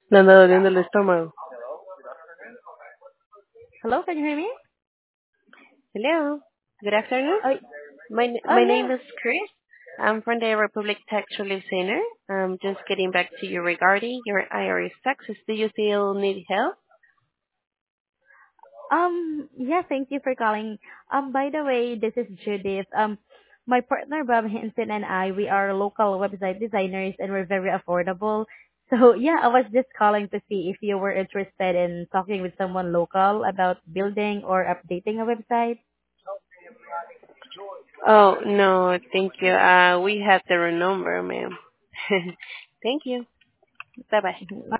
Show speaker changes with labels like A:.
A: Le anda doliendo el estómago.
B: Hello, can you hear me?
A: Hello. Good afternoon.
B: Oh,
A: My name
B: yeah.
A: is Chris. I'm from the Republic Tax Relief Center. I'm just getting back to you regarding your IRS taxes. Do you still need help?
B: Yeah, thank you for calling. By the way, this is Judith. My partner Bob Henson and I, we are local website designers and we're very affordable. So yeah, I was just calling to see if you were interested in talking with someone local about building or updating a website.
A: Oh, no, thank you. We have the wrong number, ma'am. Thank you. Bye-bye.